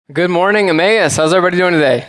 Good morning, Emmaus. How's everybody doing today?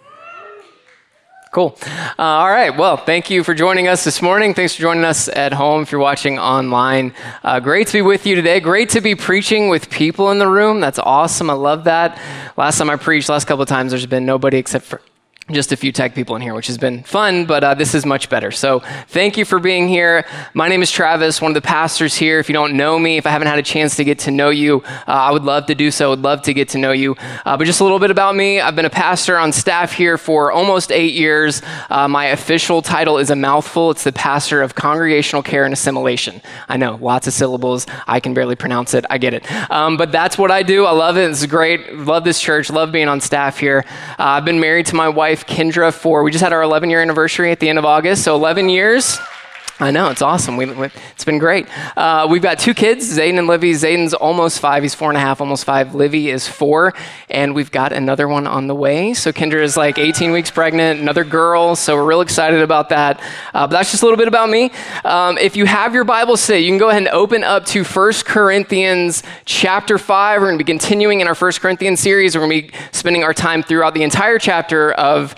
Cool. All right. Well, thank you for joining us this morning. Thanks for joining us at home if you're watching online. Great to be with you today. Great to be preaching with people in the room. That's awesome. I love that. Last time I preached, last couple of times, there's been nobody except for just a few tech people in here, which has been fun, but this is much better. So thank you for being here. My name is Travis, one of the pastors here. If you don't know me, if I haven't had a chance to get to know you, I would love to do so. Would love to get to know you. But just a little bit about me. I've been a pastor on staff here for almost 8 years. My official title is a mouthful. It's the pastor of Congregational Care and Assimilation. I know, lots of syllables. I can barely pronounce it. I get it. But that's what I do. I love it. It's great. Love this church. Love being on staff here. I've been married to my wife, Kendra, we just had our 11-year anniversary at the end of August, so 11 years. I know, it's awesome. It's been great. We've got 2 kids, Zayden and Livy. Zayden's almost 5. He's 4.5, almost 5. Livy is 4, and we've got another one on the way. So Kendra is like 18 weeks pregnant, another girl, so we're real excited about that. But that's just a little bit about me. If you have your Bibles today, you can go ahead and open up to 1 Corinthians chapter 5. We're going to be continuing in our 1 Corinthians series. We're going to be spending our time throughout the entire chapter of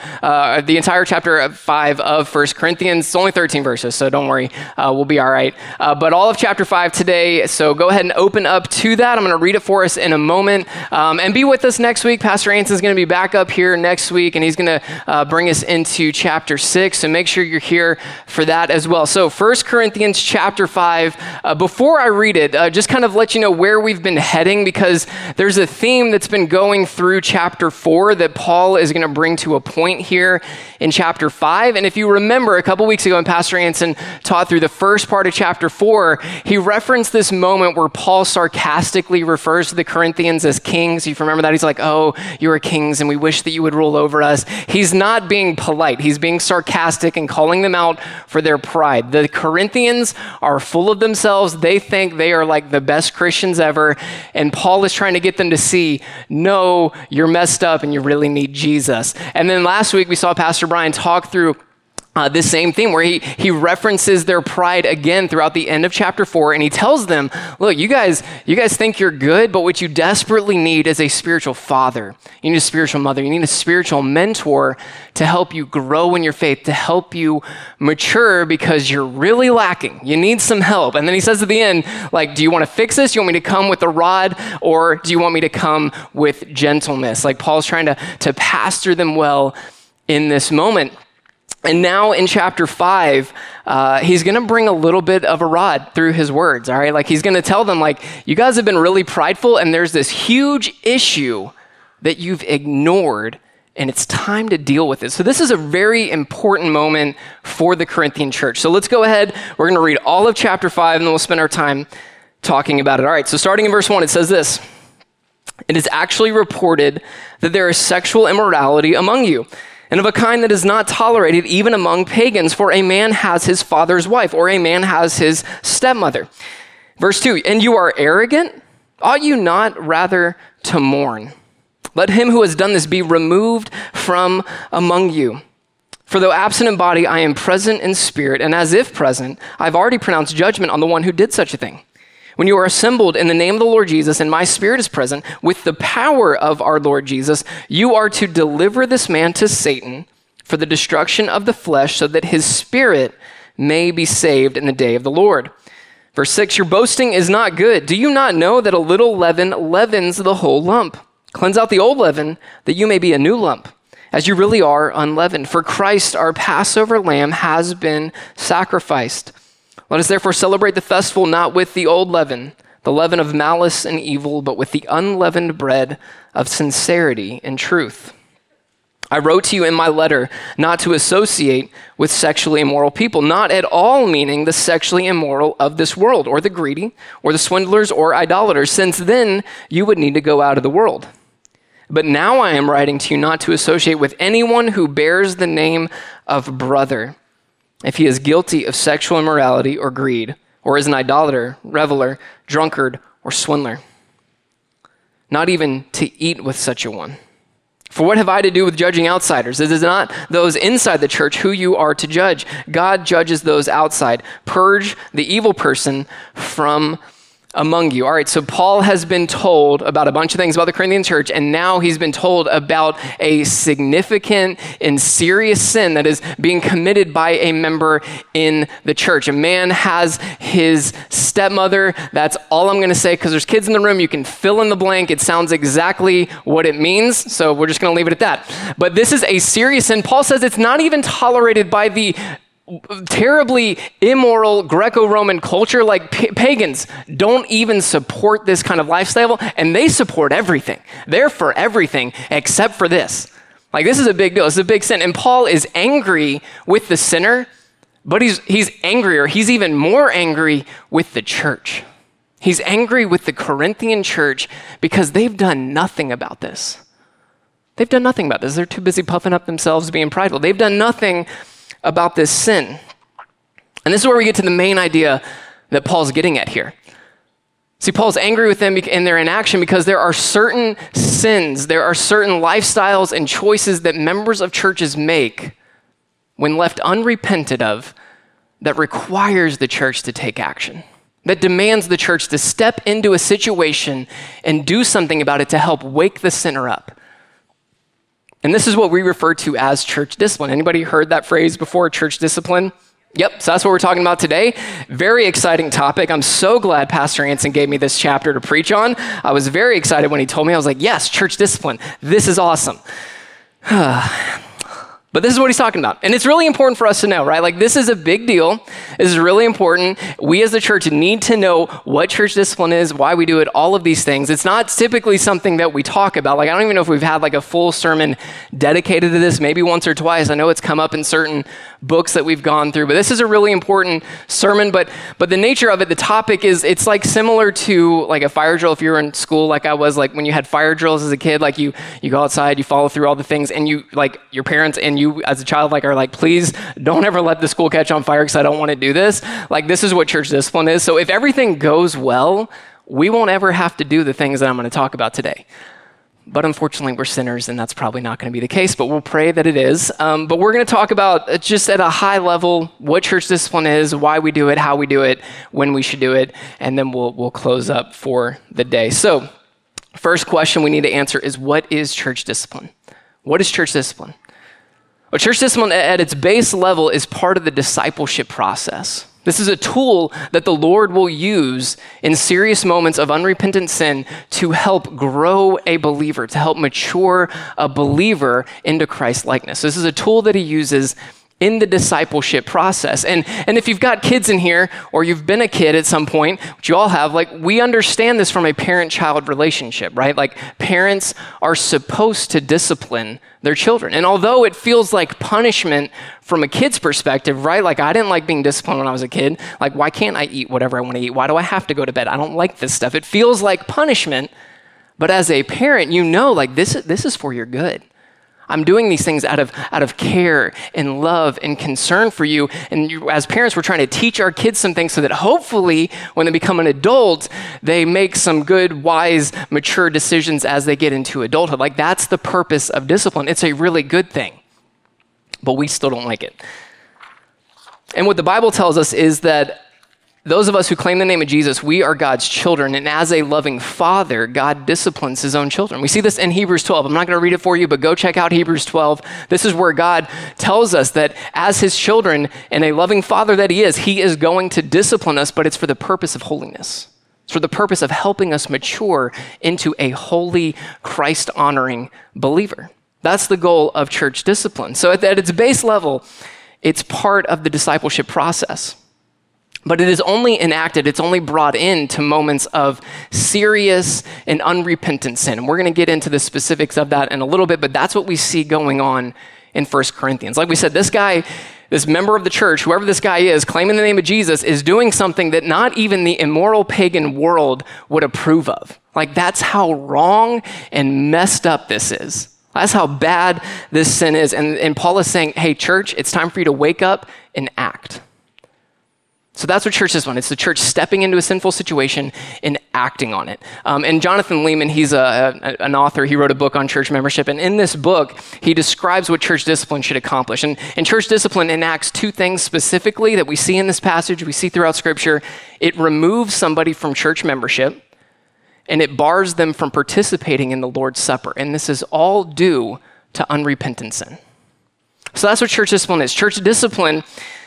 5 of 1 Corinthians. It's only 13 verses, so don't worry, we'll be all right. But all of chapter 5 today, so go ahead and open up to that. I'm going to read it for us in a moment. And be with us next week. Pastor Anson's going to be back up here next week, and he's going to bring us into chapter 6, so make sure you're here for that as well. So 1 Corinthians chapter 5, before I read it, just kind of let you know where we've been heading, because there's a theme that's been going through chapter 4 that Paul is going to bring to a point here in chapter 5. And if you remember, a couple weeks ago when Pastor Anson taught through the first part of chapter 4, he referenced this moment where Paul sarcastically refers to the Corinthians as kings. If you remember that, he's like, oh, you are kings and we wish that you would rule over us. He's not being polite. He's being sarcastic and calling them out for their pride. The Corinthians are full of themselves. They think they are like the best Christians ever. And Paul is trying to get them to see, no, you're messed up and you really need Jesus. And then last week we saw Pastor Brian talk through this same theme where he references their pride again throughout the end of chapter 4, and he tells them, look, you guys think you're good, but what you desperately need is a spiritual father. You need a spiritual mother. You need a spiritual mentor to help you grow in your faith, to help you mature, because you're really lacking. You need some help. And then he says at the end, like, do you want to fix this? Do you want me to come with a rod, or do you want me to come with gentleness? Like Paul's trying to pastor them well in this moment. And now in chapter 5, he's going to bring a little bit of a rod through his words, all right? Like he's going to tell them, like, you guys have been really prideful and there's this huge issue that you've ignored and it's time to deal with it. So this is a very important moment for the Corinthian church. So let's go ahead. We're going to read all of chapter 5 and then we'll spend our time talking about it. All right, so starting in verse 1, it says this: it is actually reported that there is sexual immorality among you, and of a kind that is not tolerated even among pagans, for a man has his father's wife, or a man has his stepmother. Verse 2, and you are arrogant? Ought you not rather to mourn? Let him who has done this be removed from among you. For though absent in body, I am present in spirit, and as if present, I've already pronounced judgment on the one who did such a thing. When you are assembled in the name of the Lord Jesus, and my spirit is present, with the power of our Lord Jesus, you are to deliver this man to Satan for the destruction of the flesh, so that his spirit may be saved in the day of the Lord. Verse 6, your boasting is not good. Do you not know that a little leaven leavens the whole lump? Cleanse out the old leaven, that you may be a new lump, as you really are unleavened. For Christ, our Passover lamb, has been sacrificed. Let us therefore celebrate the festival not with the old leaven, the leaven of malice and evil, but with the unleavened bread of sincerity and truth. I wrote to you in my letter not to associate with sexually immoral people, not at all meaning the sexually immoral of this world, or the greedy, or the swindlers, or idolaters, since then you would need to go out of the world. But now I am writing to you not to associate with anyone who bears the name of brother, if he is guilty of sexual immorality or greed, or is an idolater, reveler, drunkard, or swindler. Not even to eat with such a one. For what have I to do with judging outsiders? It is not those inside the church who you are to judge. God judges those outside. Purge the evil person from among you. All right, so Paul has been told about a bunch of things about the Corinthian church, and now he's been told about a significant and serious sin that is being committed by a member in the church. A man has his stepmother. That's all I'm going to say, because there's kids in the room. You can fill in the blank. It sounds exactly what it means, so we're just going to leave it at that. But this is a serious sin. Paul says it's not even tolerated by the terribly immoral Greco-Roman culture. Like pagans don't even support this kind of lifestyle, and they support everything. They're for everything except for this. Like, this is a big deal. It's a big sin. And Paul is angry with the sinner, but he's angrier. He's even more angry with the church. He's angry with the Corinthian church because they've done nothing about this. They've done nothing about this. They're too busy puffing up themselves, being prideful. They've done nothing about this sin. And this is where we get to the main idea that Paul's getting at here. See, Paul's angry with them and their inaction because there are certain sins, there are certain lifestyles and choices that members of churches make when left unrepented of that requires the church to take action, that demands the church to step into a situation and do something about it to help wake the sinner up. And this is what we refer to as church discipline. Anybody heard that phrase before, church discipline? Yep, so that's what we're talking about today. Very exciting topic. I'm so glad Pastor Anson gave me this chapter to preach on. I was very excited when he told me. I was like, yes, church discipline. This is awesome. But this is what he's talking about. And it's really important for us to know, right? Like, this is a big deal. This is really important. We as the church need to know what church discipline is, why we do it, all of these things. It's not typically something that we talk about. Like, I don't even know if we've had like a full sermon dedicated to this, maybe once or twice. I know it's come up in certain books that we've gone through, but this is a really important sermon. But the nature of it, the topic is, it's like similar to like a fire drill. If you were in school, like I was, like when you had fire drills as a kid, like you go outside, you follow through all the things, and you, like, your parents and you as a child, like, are like, please don't ever let the school catch on fire because I don't want to do this. Like, this is what church discipline is. So if everything goes well, we won't ever have to do the things that I'm going to talk about today. But unfortunately, we're sinners, and that's probably not going to be the case, but we'll pray that it is. But we're going to talk about, just at a high level, what church discipline is, why we do it, how we do it, when we should do it, and then we'll close up for the day. So first question we need to answer is, what is church discipline? What is church discipline? Well, church discipline at its base level is part of the discipleship process. This is a tool that the Lord will use in serious moments of unrepentant sin to help grow a believer, to help mature a believer into Christ likeness. This is a tool that he uses in the discipleship process. And if you've got kids in here, or you've been a kid at some point, which you all have, like, we understand this from a parent-child relationship, right? Like, parents are supposed to discipline their children. And although it feels like punishment from a kid's perspective, right? Like, I didn't like being disciplined when I was a kid. Like, why can't I eat whatever I want to eat? Why do I have to go to bed? I don't like this stuff. It feels like punishment. But as a parent, you know, like, this is for your good. I'm doing these things out of care and love and concern for you. And as parents, we're trying to teach our kids some things so that hopefully when they become an adult, they make some good, wise, mature decisions as they get into adulthood. Like, that's the purpose of discipline. It's a really good thing, but we still don't like it. And what the Bible tells us is that those of us who claim the name of Jesus, we are God's children. And as a loving father, God disciplines his own children. We see this in Hebrews 12. I'm not going to read it for you, but go check out Hebrews 12. This is where God tells us that as his children and a loving father that he is going to discipline us, but it's for the purpose of holiness. It's for the purpose of helping us mature into a holy, Christ-honoring believer. That's the goal of church discipline. So at its base level, it's part of the discipleship process. But it is only enacted, it's only brought into moments of serious and unrepentant sin. And we're going to get into the specifics of that in a little bit, but that's what we see going on in 1 Corinthians. Like we said, this guy, this member of the church, whoever this guy is, claiming the name of Jesus, is doing something that not even the immoral pagan world would approve of. Like, that's how wrong and messed up this is. That's how bad this sin is. And Paul is saying, hey, church, it's time for you to wake up and act. So that's what church discipline is. It's the church stepping into a sinful situation and acting on it. And Jonathan Leeman, he's an author. He wrote a book on church membership. And in this book, he describes what church discipline should accomplish. And church discipline enacts two things specifically that we see in this passage, we see throughout Scripture. It removes somebody from church membership, and it bars them from participating in the Lord's Supper. And this is all due to unrepentant sin. So that's what church discipline is. Church discipline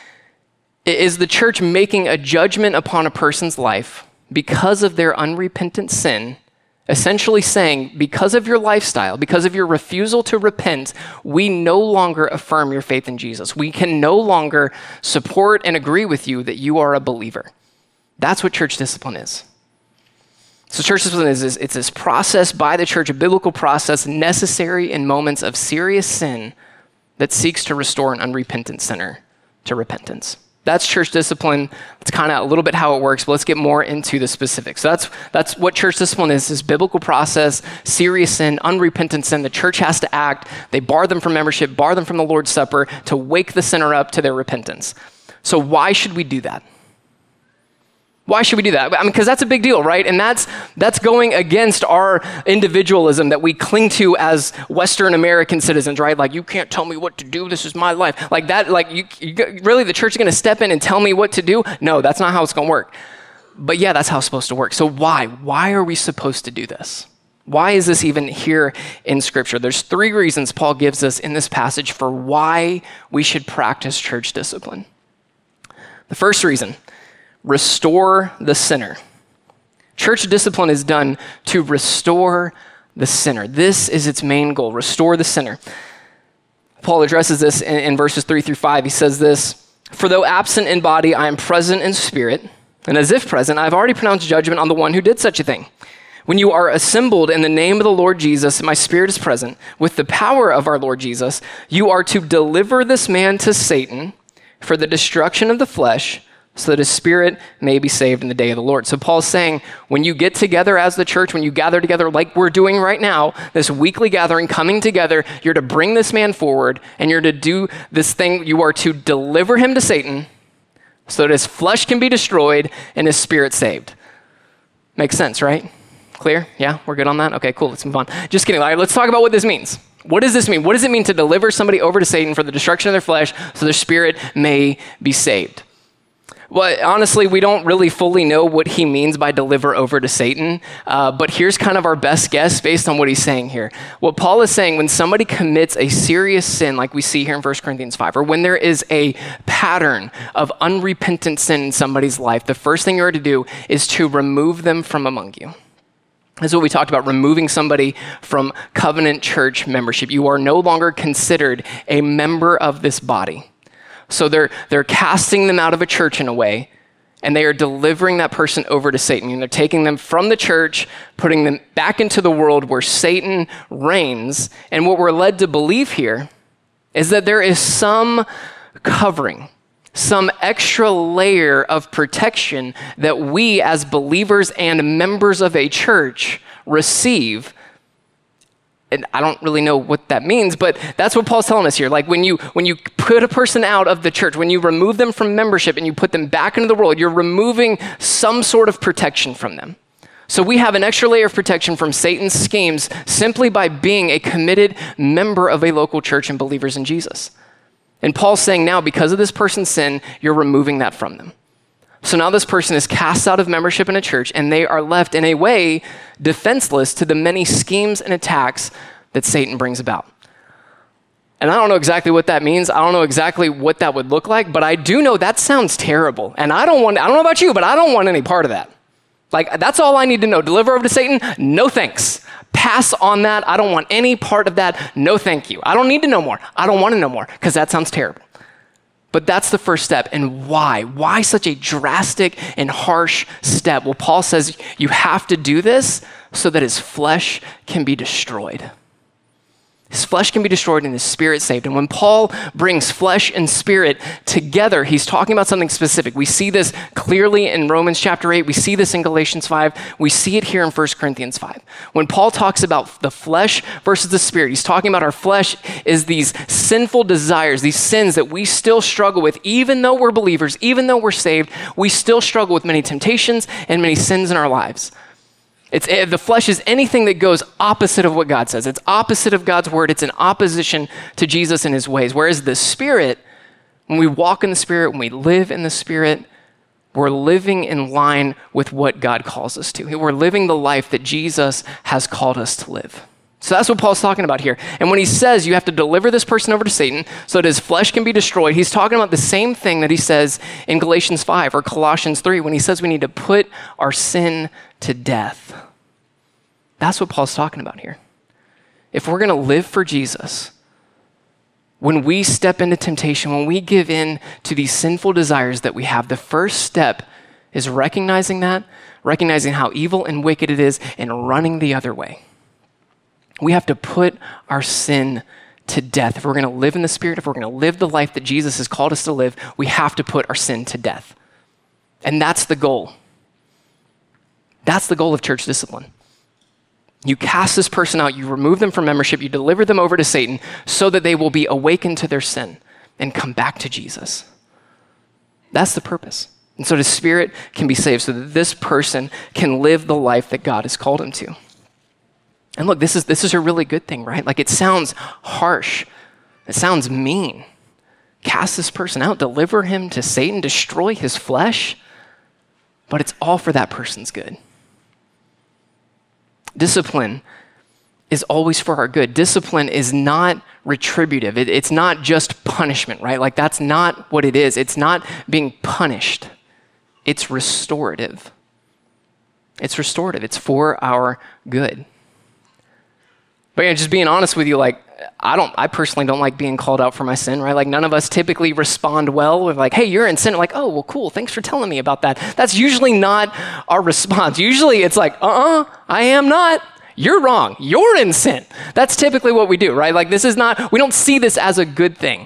is the church making a judgment upon a person's life because of their unrepentant sin, essentially saying, because of your lifestyle, because of your refusal to repent, we no longer affirm your faith in Jesus. We can no longer support and agree with you that you are a believer. That's what church discipline is. So church discipline is it's this process by the church, a biblical process necessary in moments of serious sin that seeks to restore an unrepentant sinner to repentance. That's church discipline. It's kind of a little bit how it works, but let's get more into the specifics. So that's what church discipline is, this biblical process, serious sin, unrepentant sin. The church has to act. They bar them from membership, bar them from the Lord's Supper to wake the sinner up to their repentance. So why should we do that? Why should we do that? I mean, because that's a big deal, right? And that's going against our individualism that we cling to as Western American citizens, right? Like, you can't tell me what to do. This is my life. Like that, like you really, the church is going to step in and tell me what to do? No, that's not how it's going to work. But yeah, that's how it's supposed to work. So why? Why are we supposed to do this? Why is this even here in Scripture? There's three reasons Paul gives us in this passage for why we should practice church discipline. The first reason: restore the sinner. Church discipline is done to restore the sinner. This is its main goal, restore the sinner. Paul addresses this in verses 3-5. He says this: "For though absent in body, I am present in spirit, and as if present, I have already pronounced judgment on the one who did such a thing. When you are assembled in the name of the Lord Jesus, my spirit is present. With the power of our Lord Jesus, you are to deliver this man to Satan for the destruction of the flesh, so that his spirit may be saved in the day of the Lord." So Paul's saying, when you get together as the church, when you gather together like we're doing right now, this weekly gathering, coming together, you're to bring this man forward, and you're to do this thing. You are to deliver him to Satan so that his flesh can be destroyed and his spirit saved. Makes sense, right? Clear? Yeah, we're good on that? Okay, cool, let's move on. Just kidding. All right, let's talk about what this means. What does this mean? What does it mean to deliver somebody over to Satan for the destruction of their flesh so their spirit may be saved? Well, honestly, we don't really fully know what he means by deliver over to Satan, but here's kind of our best guess based on what he's saying here. What Paul is saying, when somebody commits a serious sin, like we see here in 1 Corinthians 5, or when there is a pattern of unrepentant sin in somebody's life, the first thing you are to do is to remove them from among you. This is what we talked about, removing somebody from covenant church membership. You are no longer considered a member of this body. So they're casting them out of a church in a way, and they are delivering that person over to Satan. And they're taking them from the church, putting them back into the world where Satan reigns. And what we're led to believe here is that there is some covering, some extra layer of protection that we as believers and members of a church receive. And I don't really know what that means, but that's what Paul's telling us here. Like when you put a person out of the church, when you remove them from membership and you put them back into the world, you're removing some sort of protection from them. So we have an extra layer of protection from Satan's schemes simply by being a committed member of a local church and believers in Jesus. And Paul's saying now, because of this person's sin, you're removing that from them. So now this person is cast out of membership in a church, and they are left in a way defenseless to the many schemes and attacks that Satan brings about. And I don't know exactly what that means. I don't know exactly what that would look like, but I do know that sounds terrible. And I don't know about you, but I don't want any part of that. Like, that's all I need to know. Deliver over to Satan? No thanks. Pass on that. I don't want any part of that. No thank you. I don't need to know more. I don't want to know more, because that sounds terrible. But that's the first step. And why? Why such a drastic and harsh step? Well, Paul says you have to do this so that his flesh can be destroyed. His flesh can be destroyed and his spirit saved. And when Paul brings flesh and spirit together, he's talking about something specific. We see this clearly in Romans chapter 8. We see this in Galatians 5. We see it here in 1 Corinthians 5. When Paul talks about the flesh versus the spirit, he's talking about our flesh is these sinful desires, these sins that we still struggle with. Even though we're believers, even though we're saved, we still struggle with many temptations and many sins in our lives. The flesh is anything that goes opposite of what God says. It's opposite of God's word. It's in opposition to Jesus and his ways. Whereas the spirit, when we walk in the spirit, when we live in the spirit, we're living in line with what God calls us to. We're living the life that Jesus has called us to live. So that's what Paul's talking about here. And when he says you have to deliver this person over to Satan so that his flesh can be destroyed, he's talking about the same thing that he says in Galatians 5 or Colossians 3 when he says we need to put our sin to death. That's what Paul's talking about here. If we're going to live for Jesus, when we step into temptation, when we give in to these sinful desires that we have, the first step is recognizing that, recognizing how evil and wicked it is, and running the other way. We have to put our sin to death. If we're going to live in the Spirit, if we're going to live the life that Jesus has called us to live, we have to put our sin to death. And that's the goal. That's the goal of church discipline. You cast this person out, you remove them from membership, you deliver them over to Satan so that they will be awakened to their sin and come back to Jesus. That's the purpose. And so the Spirit can be saved so that this person can live the life that God has called him to. And look, this is a really good thing, right? Like it sounds harsh. It sounds mean. Cast this person out, deliver him to Satan, destroy his flesh. But it's all for that person's good. Discipline is always for our good. Discipline is not retributive. It's not just punishment, right? Like that's not what it is. It's not being punished. It's restorative. It's restorative. It's for our good. But yeah, just being honest with you, like I personally don't like being called out for my sin, right? Like none of us typically respond well with like, hey, you're in sin. Like, oh, well, cool. Thanks for telling me about that. That's usually not our response. Usually it's like, I am not. You're wrong. You're in sin. That's typically what we do, right? Like we don't see this as a good thing.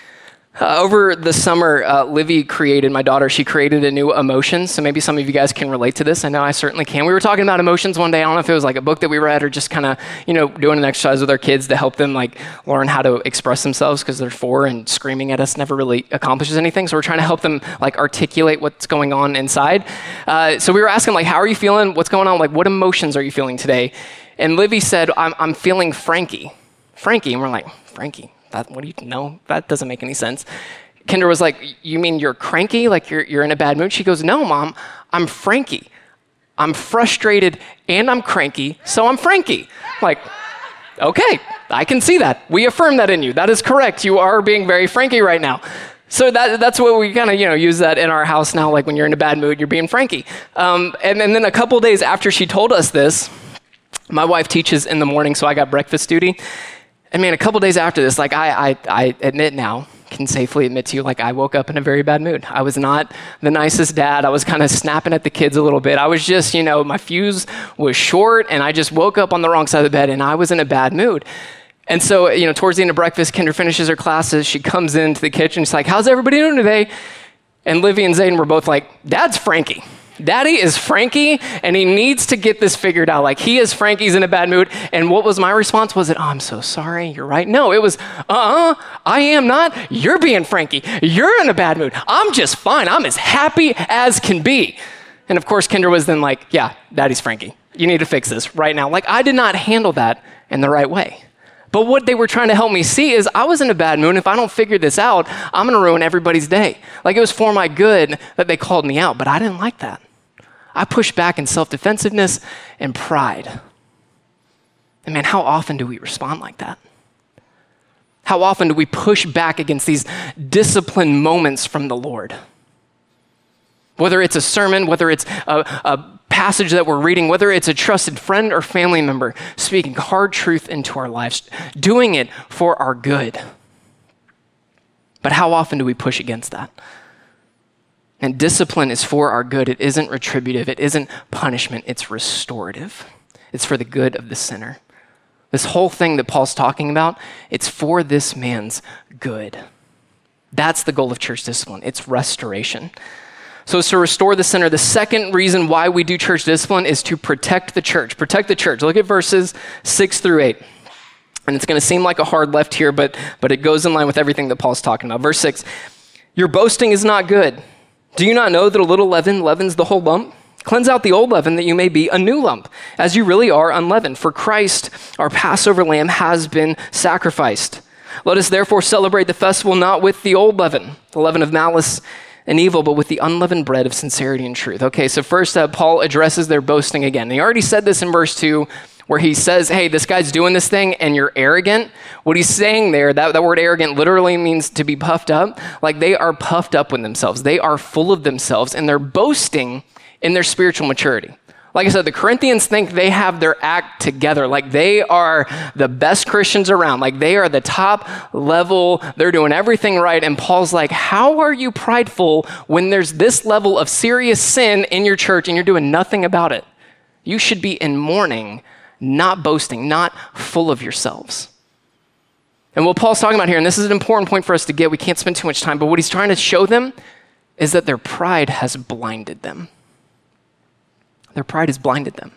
Over the summer, Livy my daughter, she created a new emotion. So maybe some of you guys can relate to this. I know I certainly can. We were talking about emotions one day. I don't know if it was like a book that we read or just kind of, doing an exercise with our kids to help them like learn how to express themselves because they're 4 and screaming at us never really accomplishes anything. So we're trying to help them like articulate what's going on inside. So we were asking like, how are you feeling? What's going on? Like, what emotions are you feeling today? And Livy said, I'm feeling Frankie. Frankie. And we're like, Frankie? What do you know? That doesn't make any sense. Kendra was like, you mean you're cranky? Like you're in a bad mood? She goes, no, Mom, I'm Frankie. I'm frustrated and I'm cranky, so I'm Frankie. Like, okay, I can see that. We affirm that in you. That is correct. You are being very Frankie right now. So that's what we kind of, use that in our house now. Like when you're in a bad mood, you're being Frankie. And then a couple days after she told us this, my wife teaches in the morning, so I got breakfast duty. And man, a couple days after this, like I admit now, can safely admit to you, like I woke up in a very bad mood. I was not the nicest dad. I was kind of snapping at the kids a little bit. I was just, my fuse was short and I just woke up on the wrong side of the bed and I was in a bad mood. And so, towards the end of breakfast, Kendra finishes her classes. She comes into the kitchen. She's like, how's everybody doing today? And Livy and Zayden were both like, Dad's Frankie. Daddy is Frankie, and he needs to get this figured out. Like, he is Frankie's in a bad mood. And what was my response? Was it, I'm so sorry, you're right? No, it was, I am not. You're being Frankie. You're in a bad mood. I'm just fine. I'm as happy as can be. And of course, Kendra was then like, yeah, Daddy's Frankie. You need to fix this right now. Like, I did not handle that in the right way. But what they were trying to help me see is I was in a bad mood. If I don't figure this out, I'm going to ruin everybody's day. Like, it was for my good that they called me out, but I didn't like that. I pushed back in self-defensiveness and pride. And man, how often do we respond like that? How often do we push back against these discipline moments from the Lord? Whether it's a sermon, whether it's a passage that we're reading, whether it's a trusted friend or family member speaking hard truth into our lives, doing it for our good. But how often do we push against that? And discipline is for our good. It isn't retributive. It isn't punishment. It's restorative. It's for the good of the sinner. This whole thing that Paul's talking about, it's for this man's good. That's the goal of church discipline. It's restoration. So it's to restore the sinner. The second reason why we do church discipline is to protect the church. Protect the church. Look at verses 6 through 8. And it's going to seem like a hard left here, but it goes in line with everything that Paul's talking about. Verse 6, your boasting is not good. Do you not know that a little leaven leavens the whole lump? Cleanse out the old leaven that you may be a new lump, as you really are unleavened. For Christ, our Passover lamb, has been sacrificed. Let us therefore celebrate the festival not with the old leaven, the leaven of malice and evil, but with the unleavened bread of sincerity and truth. Okay, so first Paul addresses their boasting again. And he already said this in verse 2, where he says, hey, this guy's doing this thing and you're arrogant. What he's saying there, that word arrogant literally means to be puffed up. Like they are puffed up with themselves. They are full of themselves and they're boasting in their spiritual maturity. Like I said, the Corinthians think they have their act together. Like they are the best Christians around. Like they are the top level. They're doing everything right. And Paul's like, how are you prideful when there's this level of serious sin in your church and you're doing nothing about it? You should be in mourning, not boasting, not full of yourselves. And what Paul's talking about here, and this is an important point for us to get, we can't spend too much time, but what he's trying to show them is that their pride has blinded them. Their pride has blinded them.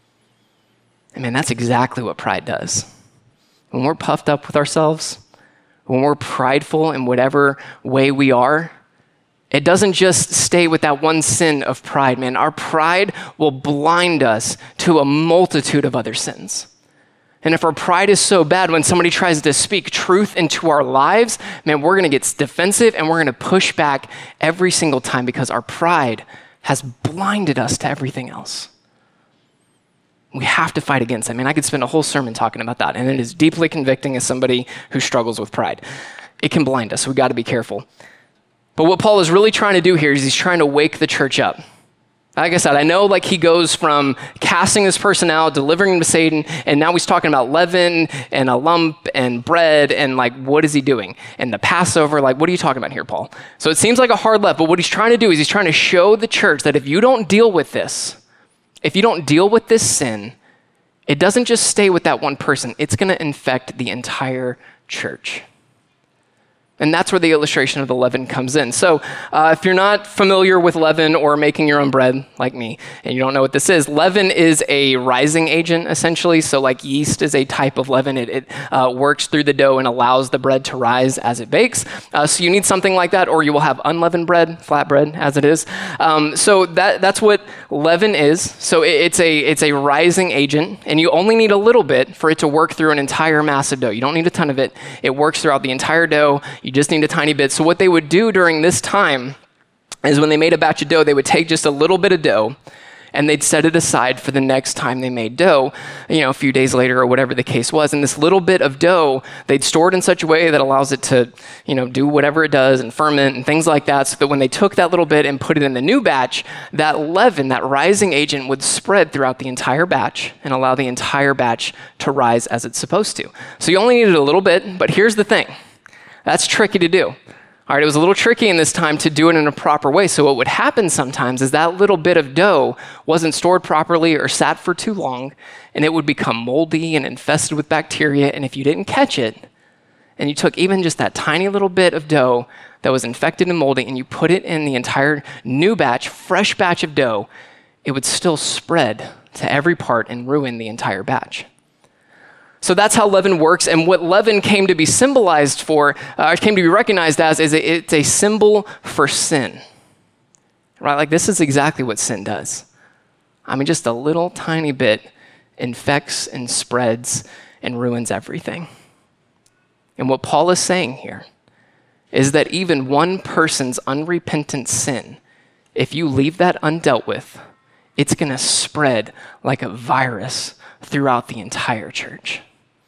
And man, that's exactly what pride does. When we're puffed up with ourselves, when we're prideful in whatever way we are, it doesn't just stay with that one sin of pride, man. Our pride will blind us to a multitude of other sins. And if our pride is so bad, when somebody tries to speak truth into our lives, man, we're going to get defensive and we're going to push back every single time because our pride has blinded us to everything else. We have to fight against it. I mean, I could spend a whole sermon talking about that, and it is deeply convicting as somebody who struggles with pride. It can blind us, so we got to be careful. But what Paul is really trying to do here is he's trying to wake the church up. Like I said, I know like he goes from casting this person out, delivering him to Satan, and now he's talking about leaven and a lump and bread and like, what is he doing? And the Passover, like, what are you talking about here, Paul? So it seems like a hard left, but what he's trying to do is he's trying to show the church that if you don't deal with this, if you don't deal with this sin, it doesn't just stay with that one person. It's going to infect the entire church. And that's where the illustration of the leaven comes in. So if you're not familiar with leaven or making your own bread like me, and you don't know what this is, leaven is a rising agent, essentially. So like yeast is a type of leaven. It works through the dough and allows the bread to rise as it bakes. So you need something like that, or you will have unleavened bread, flat bread as it is. So that's what leaven is. So it's a rising agent, and you only need a little bit for it to work through an entire mass of dough. You don't need a ton of it. It works throughout the entire dough. You just need a tiny bit. So what they would do during this time is when they made a batch of dough, they would take just a little bit of dough and they'd set it aside for the next time they made dough, a few days later or whatever the case was. And this little bit of dough, they'd store it in such a way that allows it to, do whatever it does and ferment and things like that, so that when they took that little bit and put it in the new batch, that leaven, that rising agent would spread throughout the entire batch and allow the entire batch to rise as it's supposed to. So you only needed a little bit, but here's the thing. That's tricky to do. All right, it was a little tricky in this time to do it in a proper way. So what would happen sometimes is that little bit of dough wasn't stored properly or sat for too long, and it would become moldy and infested with bacteria. And if you didn't catch it, and you took even just that tiny little bit of dough that was infected and moldy, and you put it in the entire new batch, fresh batch of dough, it would still spread to every part and ruin the entire batch. So that's how leaven works, and what leaven came to be symbolized for, came to be recognized as, is it's a symbol for sin. Right? Like this is exactly what sin does. I mean, just a little tiny bit infects and spreads and ruins everything. And what Paul is saying here is that even one person's unrepentant sin, if you leave that undealt with, it's going to spread like a virus throughout the entire church.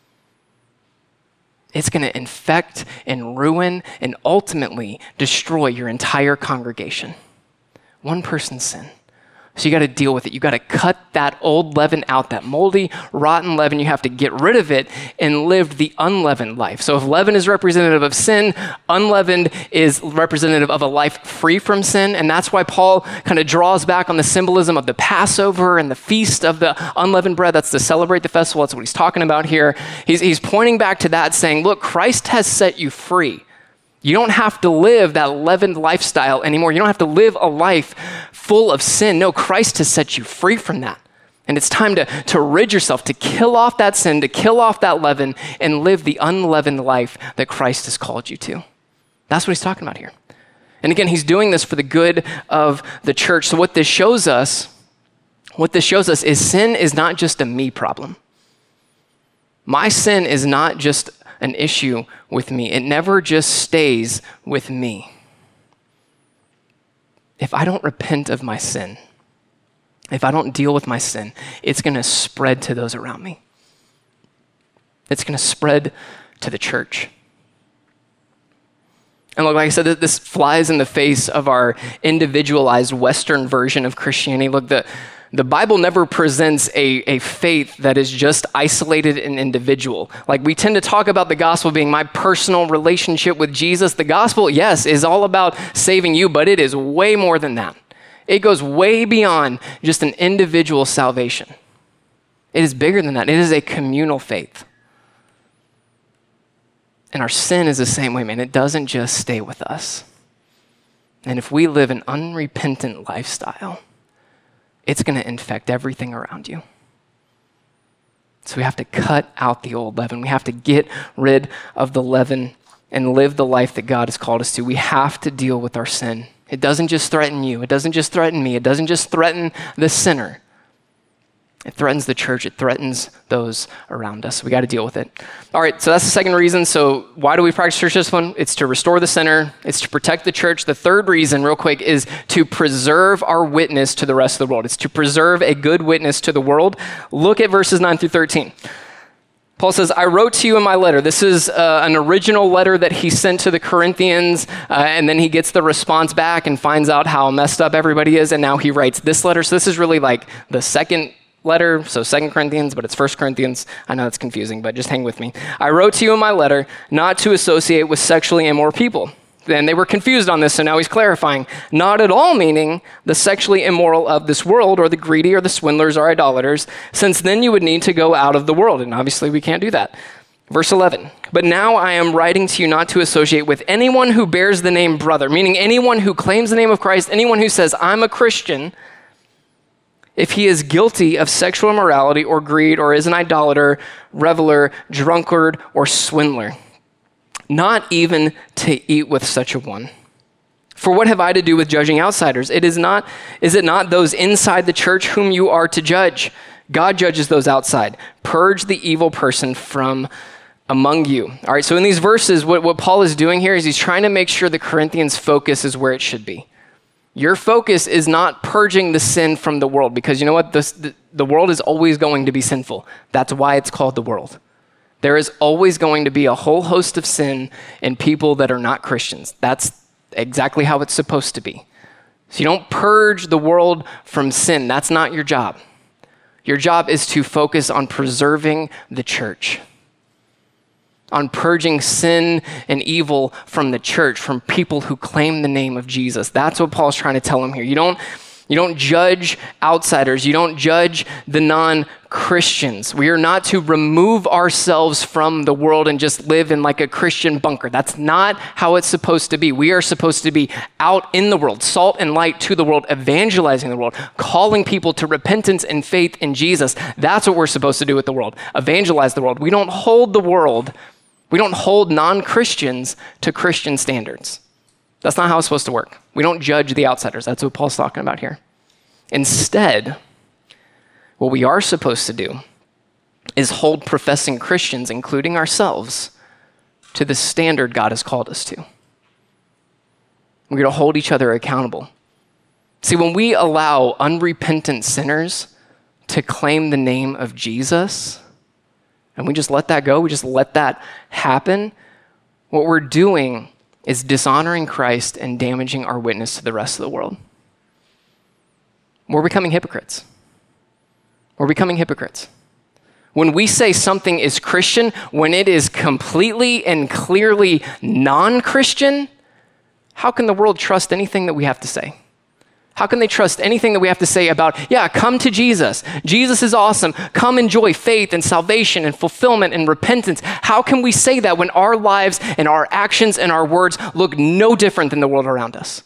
It's going to infect and ruin and ultimately destroy your entire congregation. One person's sin. So you got to deal with it. You got to cut that old leaven out, that moldy, rotten leaven. You have to get rid of it and live the unleavened life. So if leaven is representative of sin, unleavened is representative of a life free from sin. And that's why Paul kind of draws back on the symbolism of the Passover and the feast of the unleavened bread. That's to celebrate the festival. That's what he's talking about here. He's pointing back to that, saying, look, Christ has set you free. You don't have to live that leavened lifestyle anymore. You don't have to live a life full of sin. No, Christ has set you free from that. And it's time to rid yourself, to kill off that sin, to kill off that leaven, and live the unleavened life that Christ has called you to. That's what he's talking about here. And again, he's doing this for the good of the church. So what this shows us is sin is not just a me problem. My sin is not just an issue with me. It never just stays with me. If I don't repent of my sin, if I don't deal with my sin, it's going to spread to those around me. It's going to spread to the church. And look, like I said, this flies in the face of our individualized Western version of Christianity. Look, the Bible never presents a faith that is just isolated and individual. Like we tend to talk about the gospel being my personal relationship with Jesus. The gospel, yes, is all about saving you, but it is way more than that. It goes way beyond just an individual salvation. It is bigger than that. It is a communal faith. And our sin is the same way, man. It doesn't just stay with us. And if we live an unrepentant lifestyle, it's going to infect everything around you. So we have to cut out the old leaven. We have to get rid of the leaven and live the life that God has called us to. We have to deal with our sin. It doesn't just threaten you. It doesn't just threaten me. It doesn't just threaten the sinner. It threatens the church. It threatens those around us. We got to deal with it. All right, so that's the second reason. So why do we practice church discipline? It's to restore the sinner. It's to protect the church. The third reason, real quick, is to preserve our witness to the rest of the world. It's to preserve a good witness to the world. Look at verses 9 through 13. Paul says, I wrote to you in my letter. This is an original letter that he sent to the Corinthians, and then he gets the response back and finds out how messed up everybody is, and now he writes this letter. So this is really like the second letter, so 2 Corinthians, but it's 1 Corinthians. I know it's confusing, but just hang with me. I wrote to you in my letter not to associate with sexually immoral people. Then they were confused on this, so now he's clarifying. Not at all meaning the sexually immoral of this world, or the greedy, or the swindlers, or idolaters, since then you would need to go out of the world, and obviously we can't do that. Verse 11, but now I am writing to you not to associate with anyone who bears the name brother, meaning anyone who claims the name of Christ, anyone who says, I'm a Christian, if he is guilty of sexual immorality or greed or is an idolater, reveler, drunkard, or swindler, not even to eat with such a one. For what have I to do with judging outsiders? Is it not those inside the church whom you are to judge? God judges those outside. Purge the evil person from among you. All right, so in these verses, what Paul is doing here is he's trying to make sure the Corinthians' focus is where it should be. Your focus is not purging the sin from the world, because you know what? The world is always going to be sinful. That's why it's called the world. There is always going to be a whole host of sin in people that are not Christians. That's exactly how it's supposed to be. So you don't purge the world from sin. That's not your job. Your job is to focus on preserving the church, on purging sin and evil from the church, from people who claim the name of Jesus. That's what Paul's trying to tell him here. You don't judge outsiders. You don't judge the non-Christians. We are not to remove ourselves from the world and just live in like a Christian bunker. That's not how it's supposed to be. We are supposed to be out in the world, salt and light to the world, evangelizing the world, calling people to repentance and faith in Jesus. That's what we're supposed to do with the world, evangelize the world. We don't hold non-Christians to Christian standards. That's not how it's supposed to work. We don't judge the outsiders. That's what Paul's talking about here. Instead, what we are supposed to do is hold professing Christians, including ourselves, to the standard God has called us to. We're going to hold each other accountable. See, when we allow unrepentant sinners to claim the name of Jesus, and we just let that go, we just let that happen, what we're doing is dishonoring Christ and damaging our witness to the rest of the world. we're becoming hypocrites. We're becoming hypocrites. When we say something is Christian, when it is completely and clearly non-Christian, how can the world trust anything that we have to say? How can they trust anything that we have to say about, yeah, come to Jesus. Jesus is awesome. Come enjoy faith and salvation and fulfillment and repentance. How can we say that when our lives and our actions and our words look no different than the world around us?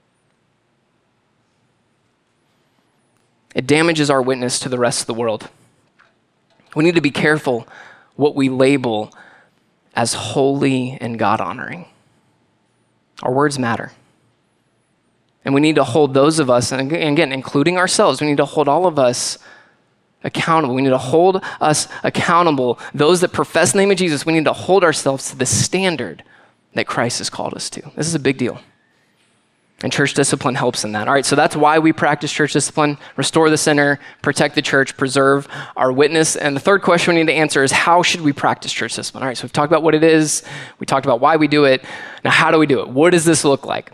It damages our witness to the rest of the world. We need to be careful what we label as holy and God-honoring. Our words matter. And we need to hold those of us, and again, including ourselves, we need to hold all of us accountable. We need to hold us accountable. Those that profess the name of Jesus, we need to hold ourselves to the standard that Christ has called us to. This is a big deal. And church discipline helps in that. All right, so that's why we practice church discipline: restore the sinner, protect the church, preserve our witness. And the third question we need to answer is, how should we practice church discipline? All right, so we've talked about what it is. We talked about why we do it. Now, how do we do it? What does this look like?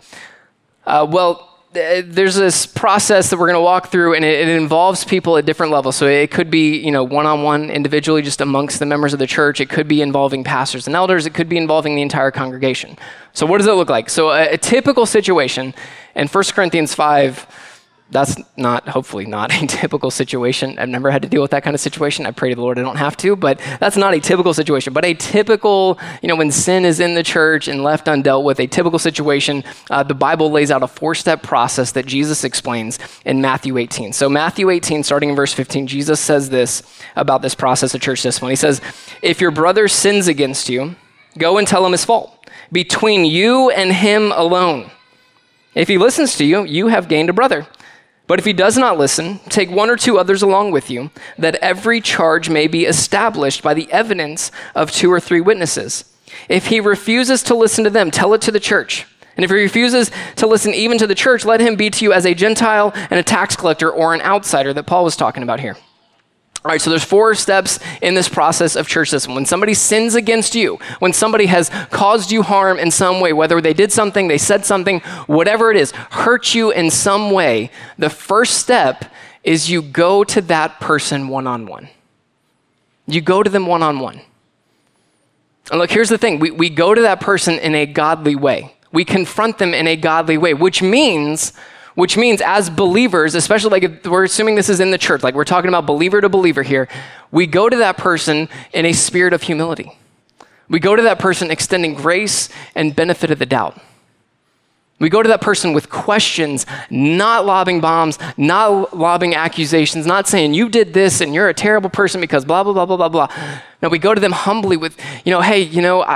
There's this process that we're going to walk through, and it involves people at different levels. So it could be, one-on-one individually, just amongst the members of the church. It could be involving pastors and elders. It could be involving the entire congregation. So what does it look like? So a typical situation in 1 Corinthians 5, that's hopefully not a typical situation. I've never had to deal with that kind of situation. I pray to the Lord I don't have to, but that's not a typical situation. But a typical, when sin is in the church and left undealt with, a typical situation, the Bible lays out a 4-step process that Jesus explains in Matthew 18. So Matthew 18, starting in verse 15, Jesus says this about this process of church discipline. He says, "If your brother sins against you, go and tell him his fault, between you and him alone. If he listens to you, you have gained a brother. But if he does not listen, take 1 or 2 others along with you, that every charge may be established by the evidence of 2 or 3 witnesses. If he refuses to listen to them, tell it to the church. And if he refuses to listen even to the church, let him be to you as a Gentile and a tax collector or an outsider," that Paul was talking about here. All right, so there's 4 steps in this process of church discipline. When somebody sins against you, when somebody has caused you harm in some way, whether they did something, they said something, whatever it is, hurt you in some way, the first step is you go to that person one-on-one. You go to them one-on-one. And look, here's the thing. We go to that person in a godly way. We confront them in a godly way, which means as believers, especially like if we're assuming this is in the church, like we're talking about believer to believer here, we go to that person in a spirit of humility. We go to that person extending grace and benefit of the doubt. We go to that person with questions, not lobbing bombs, not lobbing accusations, not saying you did this and you're a terrible person because blah, blah, blah, blah, blah, blah. No, we go to them humbly with, hey,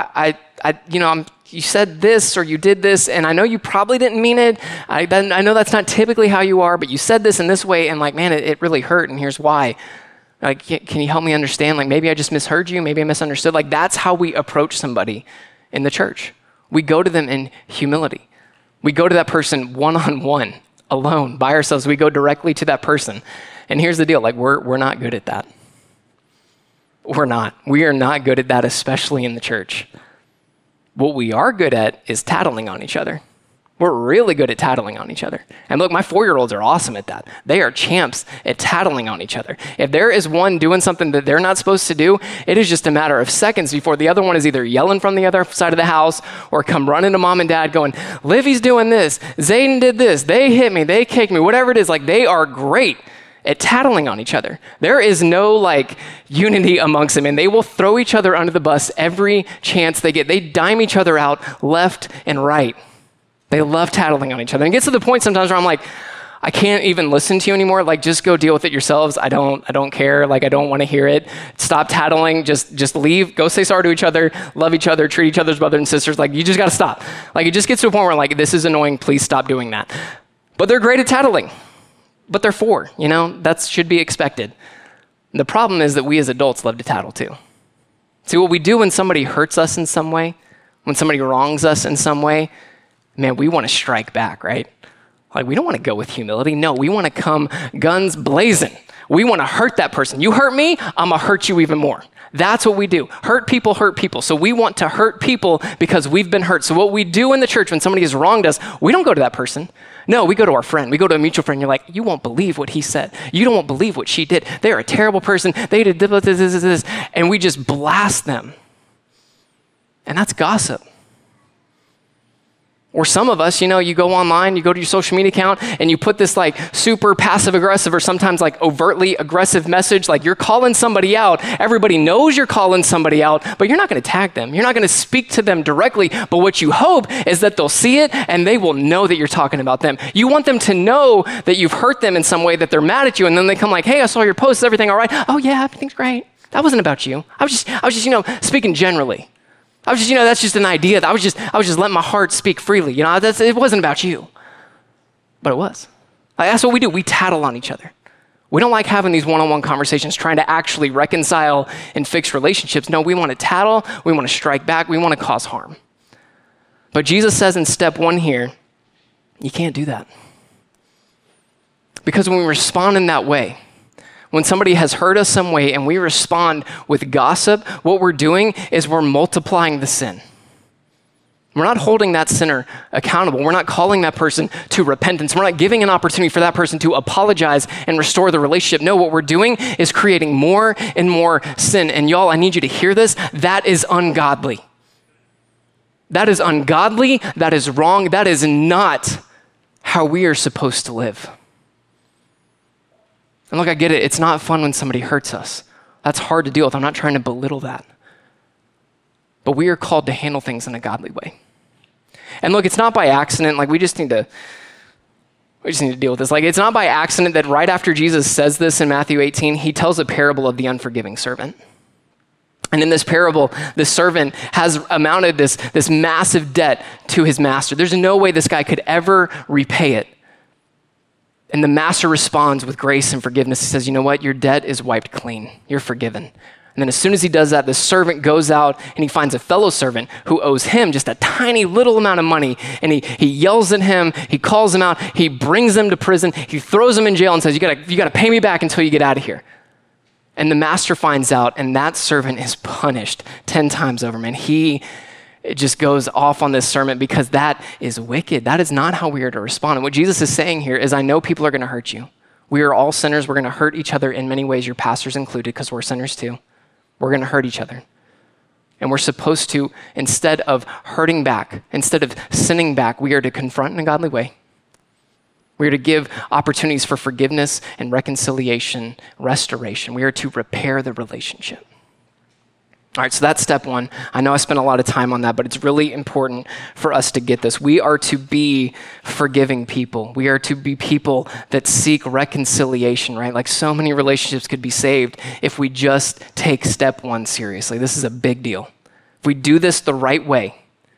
you said this or you did this, and I know you probably didn't mean it. I know that's not typically how you are, but you said this in this way, and it really hurt, and here's why. Can you help me understand? Maybe I just misheard you. Maybe I misunderstood. That's how we approach somebody in the church. We go to them in humility. We go to that person one-on-one, alone, by ourselves. We go directly to that person. And here's the deal. We're not good at that. We're not. We are not good at that, especially in the church. What we are good at is tattling on each other. We're really good at tattling on each other. And look, my 4-year-olds are awesome at that. They are champs at tattling on each other. If there is one doing something that they're not supposed to do, it is just a matter of seconds before the other one is either yelling from the other side of the house or come running to mom and dad going, "Livy's doing this, Zayden did this, they hit me, they kicked me," whatever it is. They are great at tattling on each other. There is no unity amongst them, and they will throw each other under the bus every chance they get. They dime each other out left and right. They love tattling on each other. And it gets to the point sometimes where I'm like, I can't even listen to you anymore. Just go deal with it yourselves. I don't care. I don't want to hear it. Stop tattling. Just leave. Go say sorry to each other. Love each other. Treat each other's brothers and sisters. You just got to stop. It just gets to a point where this is annoying. Please stop doing that. But they're great at tattling. But they're 4, that should be expected. The problem is that we as adults love to tattle too. See, what we do when somebody hurts us in some way, when somebody wrongs us in some way, man, we want to strike back, right? We don't want to go with humility. No, we want to come guns blazing. We want to hurt that person. You hurt me, I'm going to hurt you even more. That's what we do. Hurt people hurt people. So we want to hurt people because we've been hurt. So what we do in the church when somebody has wronged us, we don't go to that person. No, we go to our friend. We go to a mutual friend. You're like, you won't believe what he said. You don't believe what she did. They're a terrible person. They did this. And we just blast them. And that's gossip. Or some of us, you go online, you go to your social media account, and you put this like super passive aggressive or sometimes like overtly aggressive message, like you're calling somebody out. Everybody knows you're calling somebody out, but you're not going to tag them. You're not going to speak to them directly. But what you hope is that they'll see it and they will know that you're talking about them. You want them to know that you've hurt them in some way, that they're mad at you, and then they come like, hey, I saw your post. Is everything all right? Oh yeah, everything's great. That wasn't about you. I was just speaking generally. I was just, that's just an idea. I was just letting my heart speak freely. It wasn't about you. But it was. That's what we do. We tattle on each other. We don't like having these one-on-one conversations, trying to actually reconcile and fix relationships. No, we want to tattle. We want to strike back. We want to cause harm. But Jesus says in step 1 here, you can't do that. Because when we respond in that way, when somebody has hurt us some way and we respond with gossip, what we're doing is we're multiplying the sin. We're not holding that sinner accountable. We're not calling that person to repentance. We're not giving an opportunity for that person to apologize and restore the relationship. No, what we're doing is creating more and more sin. And y'all, I need you to hear this. That is ungodly. That is ungodly. That is wrong. That is not how we are supposed to live. And look, I get it. It's not fun when somebody hurts us. That's hard to deal with. I'm not trying to belittle that. But we are called to handle things in a godly way. And look, it's not by accident. Like we just need to deal with this. Like it's not by accident that right after Jesus says this in Matthew 18, he tells a parable of the unforgiving servant. And in this parable, the servant has amounted this massive debt to his master. There's no way this guy could ever repay it. And the master responds with grace and forgiveness. He says, you know what? Your debt is wiped clean. You're forgiven. And then as soon as he does that, the servant goes out and he finds a fellow servant who owes him just a tiny little amount of money. And he yells at him. He calls him out. He brings him to prison. He throws him in jail and says, you gotta pay me back until you get out of here. And the master finds out, and that servant is punished 10 times over, man. It just goes off on this sermon because that is wicked. That is not how we are to respond. And what Jesus is saying here is, I know people are going to hurt you. We are all sinners. We're going to hurt each other in many ways, your pastors included, because we're sinners too. We're going to hurt each other. And we're supposed to, instead of hurting back, instead of sinning back, we are to confront in a godly way. We are to give opportunities for forgiveness and reconciliation, restoration. We are to repair the relationship. All right, so that's step 1. I know I spent a lot of time on that, but it's really important for us to get this. We are to be forgiving people. We are to be people that seek reconciliation, right? Like so many relationships could be saved if we just take step 1 seriously. This is a big deal. If we do this the right way,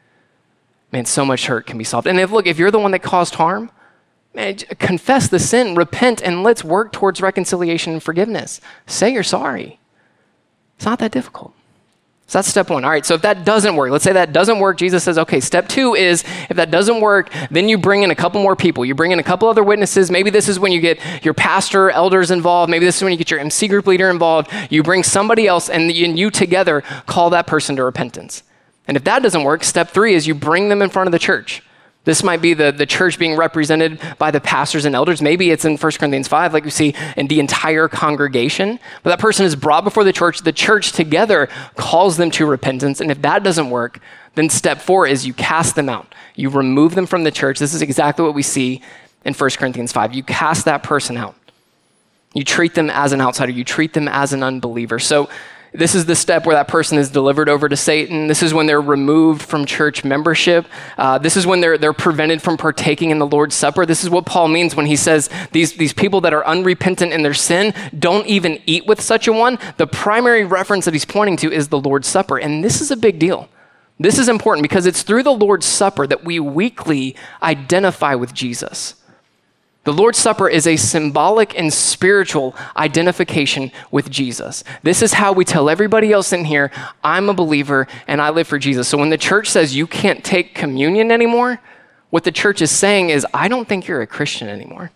man, so much hurt can be solved. And if you're the one that caused harm, man, confess the sin, repent, and let's work towards reconciliation and forgiveness. Say you're sorry. It's not that difficult. So that's step 1. All right, so if that doesn't work, let's say that doesn't work, Jesus says, okay, step 2 is, if that doesn't work, then you bring in a couple more people. You bring in a couple other witnesses. Maybe this is when you get your pastor, elders involved. Maybe this is when you get your MC group leader involved. You bring somebody else, and you together call that person to repentance. And if that doesn't work, step 3 is you bring them in front of the church. This might be the church being represented by the pastors and elders. Maybe it's in 1 Corinthians 5, like we see in the entire congregation. But that person is brought before the church together calls them to repentance. And if that doesn't work, then step 4 is you cast them out. You remove them from the church. This is exactly what we see in 1 Corinthians 5. You cast that person out. You treat them as an outsider. You treat them as an unbeliever. So this is the step where that person is delivered over to Satan. This is when they're removed from church membership. This is when they're prevented from partaking in the Lord's Supper. This is what Paul means when he says these people that are unrepentant in their sin don't even eat with such a one. The primary reference that he's pointing to is the Lord's Supper. And this is a big deal. This is important because it's through the Lord's Supper that we weekly identify with Jesus. The Lord's Supper is a symbolic and spiritual identification with Jesus. This is how we tell everybody else in here, I'm a believer and I live for Jesus. So when the church says you can't take communion anymore, what the church is saying is, I don't think you're a Christian anymore.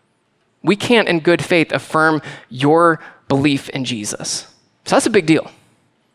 We can't in good faith affirm your belief in Jesus. So that's a big deal.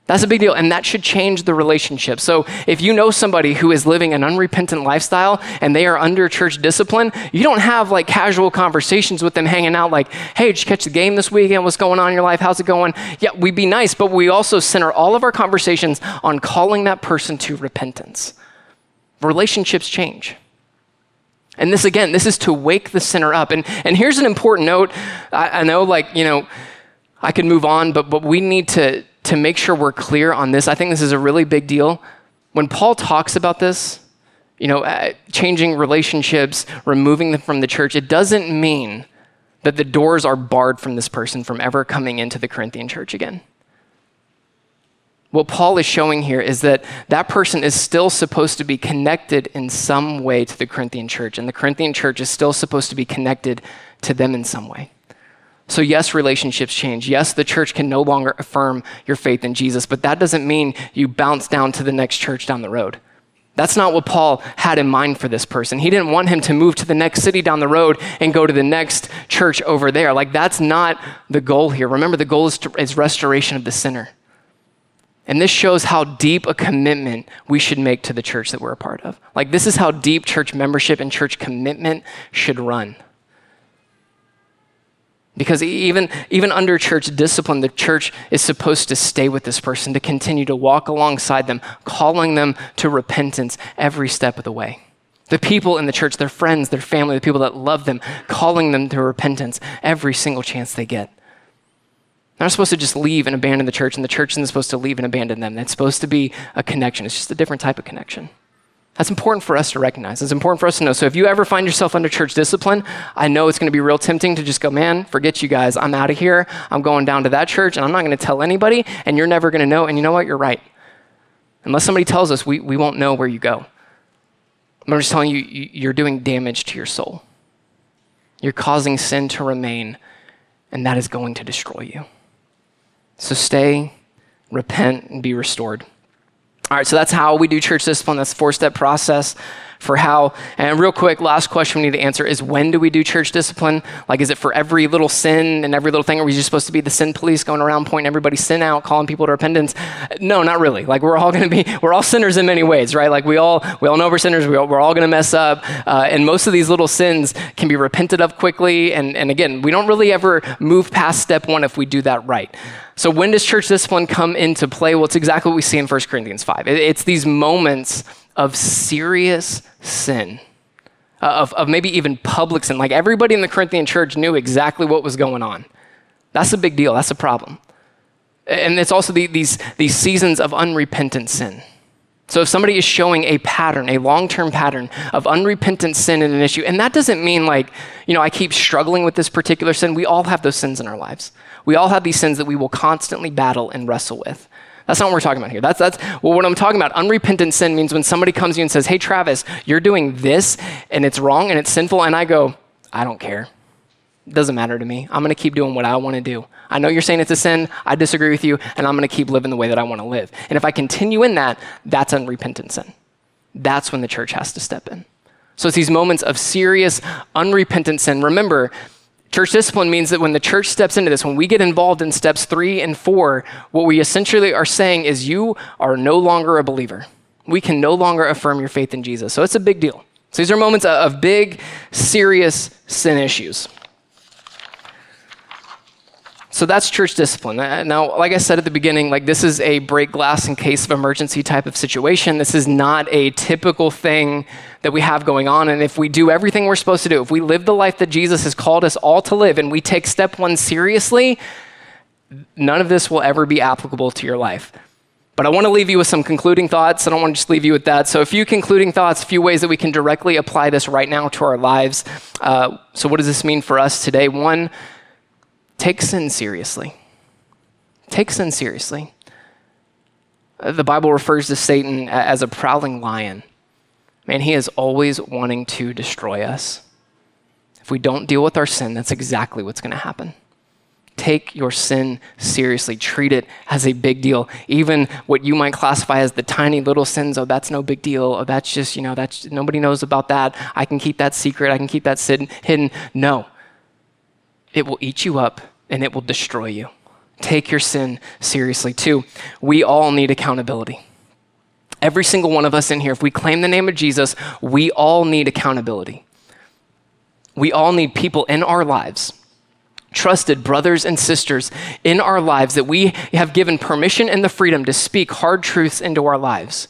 That's a big deal, and that should change the relationship. So if you know somebody who is living an unrepentant lifestyle and they are under church discipline, you don't have like casual conversations with them hanging out like, hey, did you catch the game this weekend? What's going on in your life? How's it going? Yeah, we'd be nice, but we also center all of our conversations on calling that person to repentance. Relationships change. And this is to wake the sinner up. And here's an important note. I know I could move on, but we need to make sure we're clear on this. I think this is a really big deal. When Paul talks about this, changing relationships, removing them from the church, it doesn't mean that the doors are barred from this person from ever coming into the Corinthian church again. What Paul is showing here is that person is still supposed to be connected in some way to the Corinthian church, and the Corinthian church is still supposed to be connected to them in some way. So yes, relationships change. Yes, the church can no longer affirm your faith in Jesus, but that doesn't mean you bounce down to the next church down the road. That's not what Paul had in mind for this person. He didn't want him to move to the next city down the road and go to the next church over there. Like, that's not the goal here. Remember, the goal is restoration of the sinner. And this shows how deep a commitment we should make to the church that we're a part of. Like, this is how deep church membership and church commitment should run. Because even under church discipline, the church is supposed to stay with this person, to continue to walk alongside them, calling them to repentance every step of the way. The people in the church, their friends, their family, the people that love them, calling them to repentance every single chance they get. They're not supposed to just leave and abandon the church, and the church isn't supposed to leave and abandon them. It's supposed to be a connection. It's just a different type of connection. That's important for us to recognize. It's important for us to know. So if you ever find yourself under church discipline, I know it's going to be real tempting to just go, man, forget you guys. I'm out of here. I'm going down to that church, and I'm not going to tell anybody, and you're never going to know. And you know what? You're right. Unless somebody tells us, we won't know where you go. I'm just telling you, you're doing damage to your soul. You're causing sin to remain, and that is going to destroy you. So stay, repent, and be restored. All right, so that's how we do church discipline. That's the 4-step process for how. And real quick, last question we need to answer is, when do we do church discipline? Like, is it for every little sin and every little thing? Are we just supposed to be the sin police going around pointing everybody's sin out, calling people to repentance? No, not really. Like, we're all sinners in many ways, right? Like, we all know we're sinners. We're all going to mess up. And most of these little sins can be repented of quickly. And again, we don't really ever move past step 1 if we do that right. So when does church discipline come into play? Well, it's exactly what we see in 1 Corinthians 5. It's these moments of serious sin, of maybe even public sin. Like, everybody in the Corinthian church knew exactly what was going on. That's a big deal. That's a problem. And it's also these seasons of unrepentant sin. So if somebody is showing a pattern, a long-term pattern of unrepentant sin in an issue, and that doesn't mean like, I keep struggling with this particular sin. We all have those sins in our lives. We all have these sins that we will constantly battle and wrestle with. That's not what we're talking about here. That's what I'm talking about. Unrepentant sin means when somebody comes to you and says, hey, Travis, you're doing this, and it's wrong, and it's sinful, and I go, I don't care. It doesn't matter to me. I'm going to keep doing what I want to do. I know you're saying it's a sin. I disagree with you, and I'm going to keep living the way that I want to live. And if I continue in that, that's unrepentant sin. That's when the church has to step in. So it's these moments of serious, unrepentant sin. Remember, church discipline means that when the church steps into this, when we get involved in steps 3 and 4, what we essentially are saying is you are no longer a believer. We can no longer affirm your faith in Jesus. So it's a big deal. So these are moments of big, serious sin issues. So that's church discipline. Now, like I said at the beginning, like, this is a break glass in case of emergency type of situation. This is not a typical thing that we have going on. And if we do everything we're supposed to do, if we live the life that Jesus has called us all to live, and we take step 1 seriously, none of this will ever be applicable to your life. But I want to leave you with some concluding thoughts. I don't want to just leave you with that. So a few concluding thoughts, a few ways that we can directly apply this right now to our lives. So what does this mean for us today? 1, take sin seriously. Take sin seriously. The Bible refers to Satan as a prowling lion. Man, he is always wanting to destroy us. If we don't deal with our sin, that's exactly what's going to happen. Take your sin seriously. Treat it as a big deal. Even what you might classify as the tiny little sins, oh, that's no big deal. Oh, that's just, that's nobody knows about that. I can keep that secret. I can keep that sin hidden. No. It will eat you up, and it will destroy you. Take your sin seriously. 2, we all need accountability. Every single one of us in here, if we claim the name of Jesus, we all need accountability. We all need people in our lives, trusted brothers and sisters in our lives that we have given permission and the freedom to speak hard truths into our lives.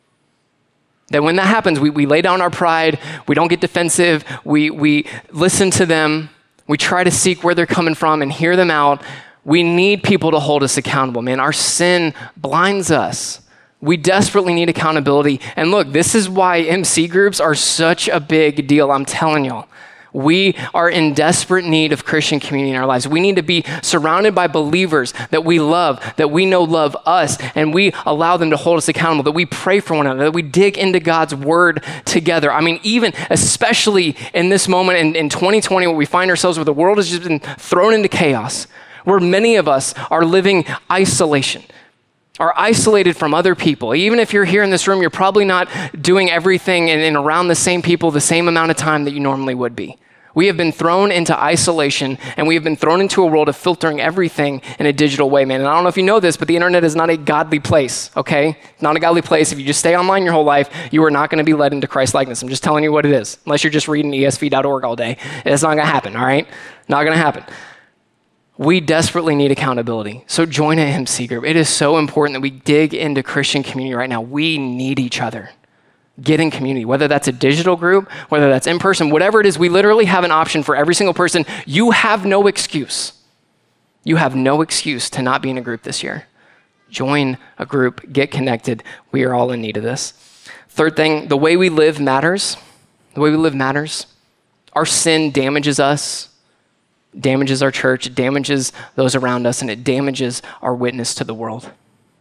That when that happens, we lay down our pride, we don't get defensive, we listen to them, we try to seek where they're coming from and hear them out. We need people to hold us accountable, man. Our sin blinds us. We desperately need accountability. And look, this is why MC groups are such a big deal, I'm telling y'all. We are in desperate need of Christian community in our lives. We need to be surrounded by believers that we love, that we know love us, and we allow them to hold us accountable, that we pray for one another, that we dig into God's word together. I mean, even especially in this moment in 2020, where we find ourselves where the world has just been thrown into chaos, where many of us are living isolation, are isolated from other people. Even if you're here in this room, you're probably not doing everything and around the same people the same amount of time that you normally would be. We have been thrown into isolation, and we have been thrown into a world of filtering everything in a digital way, man. And I don't know if you know this, but the internet is not a godly place, okay? It's not a godly place. If you just stay online your whole life, you are not going to be led into Christ-likeness. I'm just telling you what it is, unless you're just reading esv.org all day. It's not going to happen, all right? Not going to happen. We desperately need accountability. So join an MC group. It is so important that we dig into Christian community right now. We need each other. Get in community, whether that's a digital group, whether that's in person, whatever it is, we literally have an option for every single person. You have no excuse. You have no excuse to not be in a group this year. Join a group, get connected. We are all in need of this. Third thing, the way we live matters. The way we live matters. Our sin damages us, damages our church, it damages those around us, and it damages our witness to the world.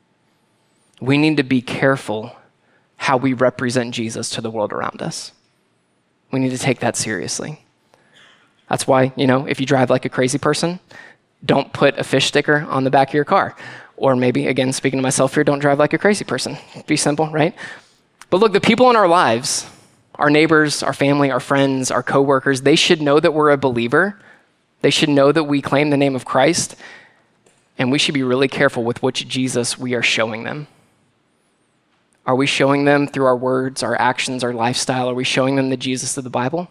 We need to be careful how we represent Jesus to the world around us. We need to take that seriously. That's why, if you drive like a crazy person, don't put a fish sticker on the back of your car. Or maybe, again, speaking to myself here, don't drive like a crazy person. Be simple, right? But look, the people in our lives, our neighbors, our family, our friends, our coworkers, they should know that we're a believer. They should know that we claim the name of Christ, and we should be really careful with which Jesus we are showing them. Are we showing them through our words, our actions, our lifestyle? Are we showing them the Jesus of the Bible?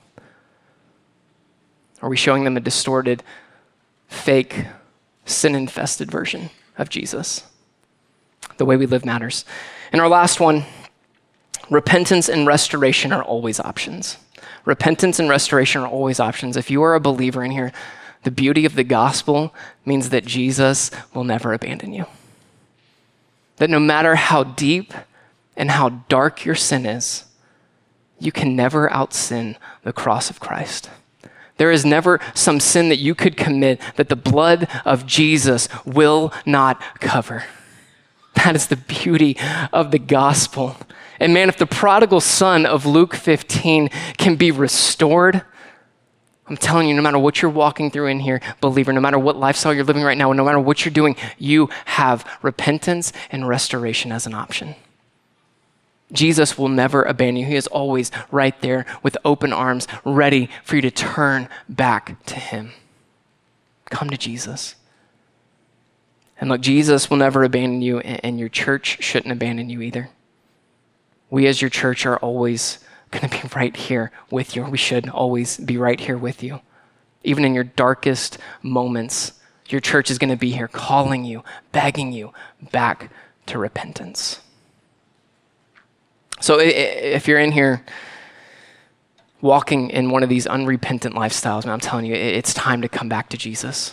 Are we showing them a distorted, fake, sin-infested version of Jesus? The way we live matters. And our last one, repentance and restoration are always options. Repentance and restoration are always options. If you are a believer in here, the beauty of the gospel means that Jesus will never abandon you. That no matter how deep and how dark your sin is, you can never out-sin the cross of Christ. There is never some sin that you could commit that the blood of Jesus will not cover. That is the beauty of the gospel. And man, if the prodigal son of Luke 15 can be restored, I'm telling you, no matter what you're walking through in here, believer, no matter what lifestyle you're living right now, and no matter what you're doing, you have repentance and restoration as an option. Jesus will never abandon you. He is always right there with open arms, ready for you to turn back to him. Come to Jesus. And look, Jesus will never abandon you, and your church shouldn't abandon you either. We as your church are always going to be right here with you. We should always be right here with you. Even in your darkest moments, your church is going to be here calling you, begging you back to repentance. So if you're in here walking in one of these unrepentant lifestyles, man, I'm telling you, it's time to come back to Jesus.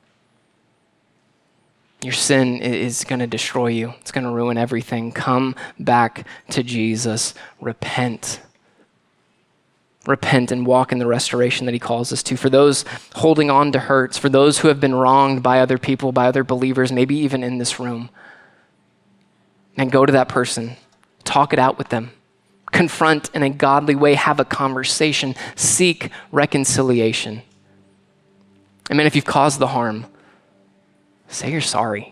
Your sin is going to destroy you. It's going to ruin everything. Come back to Jesus. Repent. Repent and walk in the restoration that he calls us to. For those holding on to hurts, for those who have been wronged by other people, by other believers, maybe even in this room, and go to that person. Talk it out with them. Confront in a godly way. Have a conversation. Seek reconciliation. And man, if you've caused the harm, say you're sorry.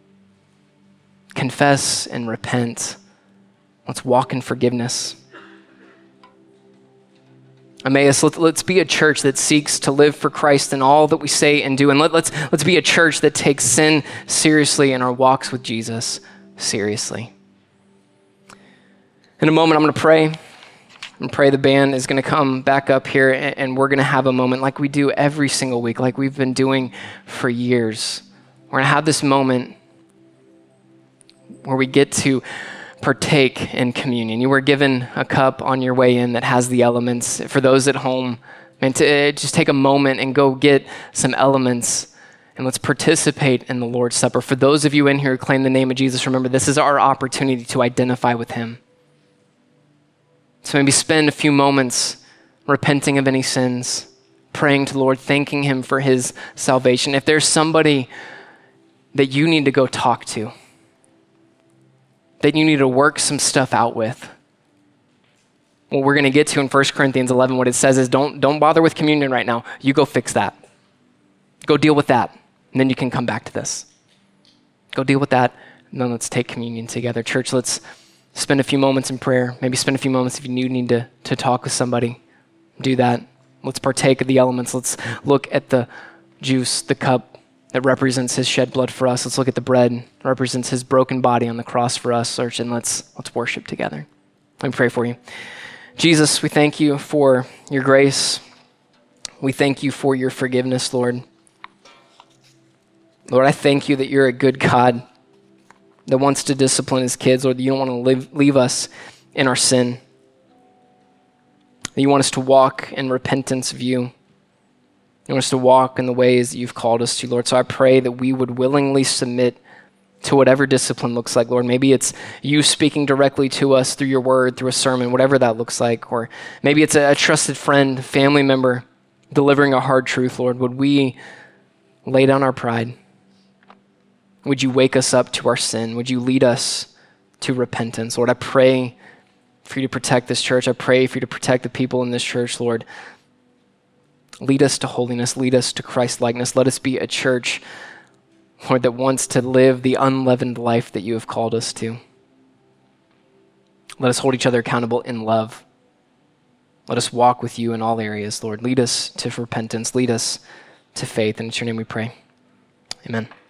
Confess and repent. Let's walk in forgiveness. Emmaus, let's be a church that seeks to live for Christ in all that we say and do. And let's be a church that takes sin seriously and our walks with Jesus seriously. In a moment, I'm going to pray. And pray the band is going to come back up here and we're going to have a moment like we do every single week, like we've been doing for years. We're going to have this moment where we get to partake in communion. You were given a cup on your way in that has the elements. For those at home, man, to just take a moment and go get some elements and let's participate in the Lord's Supper. For those of you in here who claim the name of Jesus, remember this is our opportunity to identify with him. So maybe spend a few moments repenting of any sins, praying to the Lord, thanking him for his salvation. If there's somebody that you need to go talk to, that you need to work some stuff out with, what we're going to get to in 1 Corinthians 11, what it says is don't bother with communion right now. You go fix that. Go deal with that, and then you can come back to this. Go deal with that, and then let's take communion together. Church, let's spend a few moments in prayer. Maybe spend a few moments if you need to talk with somebody. Do that. Let's partake of the elements. Let's look at the juice, the cup that represents his shed blood for us. Let's look at the bread that represents his broken body on the cross for us. Church, and let's worship together. Let me pray for you. Jesus, we thank you for your grace. We thank you for your forgiveness, Lord. Lord, I thank you that you're a good God that wants to discipline his kids, Lord, that you don't want to leave us in our sin. That you want us to walk in repentance of you. You want us to walk in the ways that you've called us to, Lord. So I pray that we would willingly submit to whatever discipline looks like, Lord. Maybe it's you speaking directly to us through your word, through a sermon, whatever that looks like. Or maybe it's a trusted friend, family member delivering a hard truth, Lord. Would we lay down our pride? Would you wake us up to our sin? Would you lead us to repentance? Lord, I pray for you to protect this church. I pray for you to protect the people in this church, Lord. Lead us to holiness. Lead us to Christ-likeness. Let us be a church, Lord, that wants to live the unleavened life that you have called us to. Let us hold each other accountable in love. Let us walk with you in all areas, Lord. Lead us to repentance. Lead us to faith. And it's your name we pray. Amen.